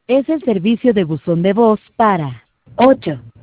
Es el servicio de buzón de voz para 8